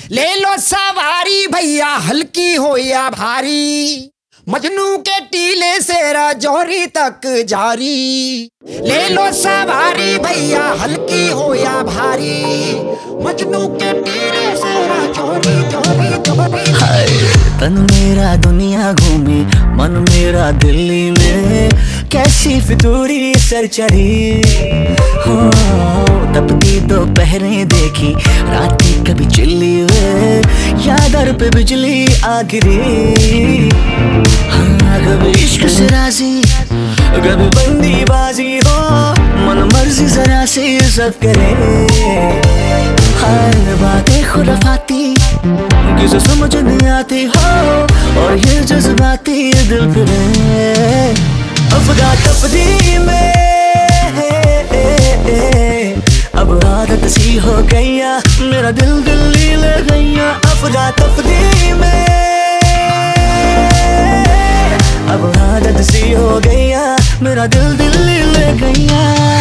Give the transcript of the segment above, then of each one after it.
ले लो सवारी भैया हल्की हो या भारी, मजनू के टीले से राजौरी तक जारी। ले लो सवारी भैया हल्की हो या भारी, मजनू के टीले से राजौरी चोरी चोरी। हाय तन मेरा दुनिया घूमी, मन मेरा दिल्ली में, कैसी फितूरी सर चढ़ी। हाँ तपती दोपहरें देखी, रातें कभी चिल्ली हुए, या दर पे बिजली आ गिरी। हाँ कभी इश्क से राजी, कभी बंदीबाजी हो, मन मर्जी जरा से सब करे। हर बातें खुराफाती किसे समझ नहीं आती हो, और ये जज्बाती दिल फिरे अफरा तफरी में। अब आदत सी हो गईया, मेरा दिल दिल्ली ले गईया अफरा तफरी में। अब आदत सी हो गईया, मेरा दिल दिल्ली ले गईया।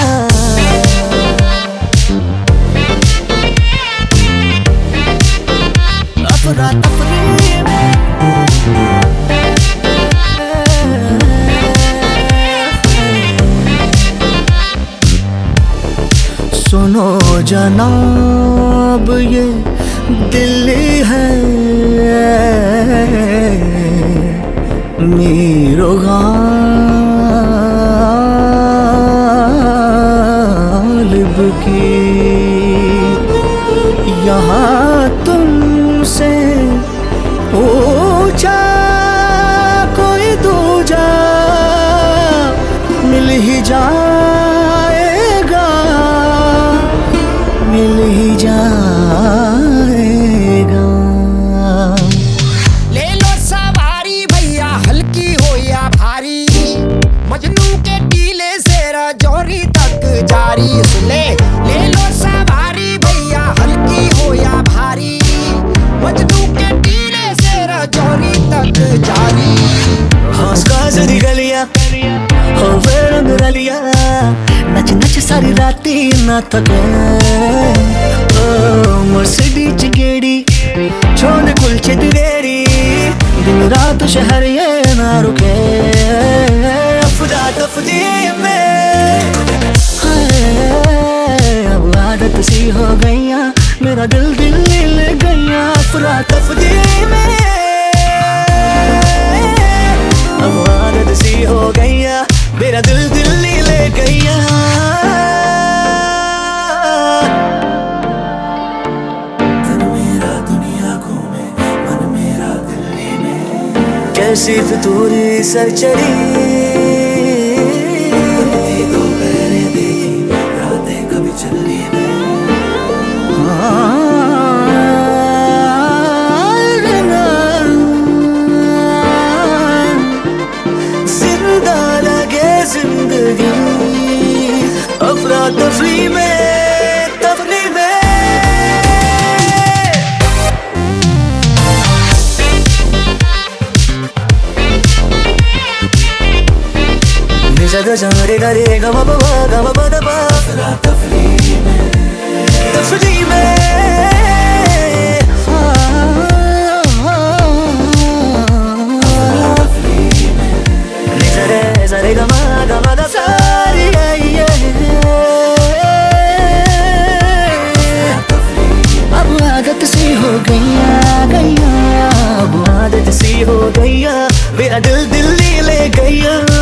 अफरा तफरी में सुनो जनाब ये दिल्ली है, मीरो गालिब की। यहाँ तुमसे ऊंचा कोई दूजा मिल ही जाएगा, मिल ही जाएगा। ले लो सवारी भैया हल्की हो या भारी, मजनू के टीले से राजौरी तक जारी। ले लो सवारी भैया हल्की हो या भारी, मजनू के टीले से राजौरी तक जारी। हंस गाजरी गलियां हो वे रंग रलिया, नच नच सारी राती ना थके। ओ मर्सिडीज गेड़ी छोड़ कुलचे दिवेरी, दिन रात शहर ये ना रुके अफरा तफरी में। अब आदत सी हो गईया, मेरा दिल दिल्ली ले गईया अफरा तफरी में। अब आदत सी हो गईया, मेरा दिल दिल्ली ले गईया। तन मेरा दुनिया घूमे, मन मेरा दिल्ली में, कैसी फितूरी सर चढ़ी। दोपहरें देखी, रातें कभी चली में। जिंदा लगे जिंदगी अफरा तफरी में, तफरी में। निजा गजा रे गा रे गा मा पा गा मा पा दा पा अफरा तफरी में, तफरी में। रे गा मा दा सारी अब आदत सी हो गईया, गईया अब आदत सी हो गईया, मेरा दिल दिल्ली ले गईया।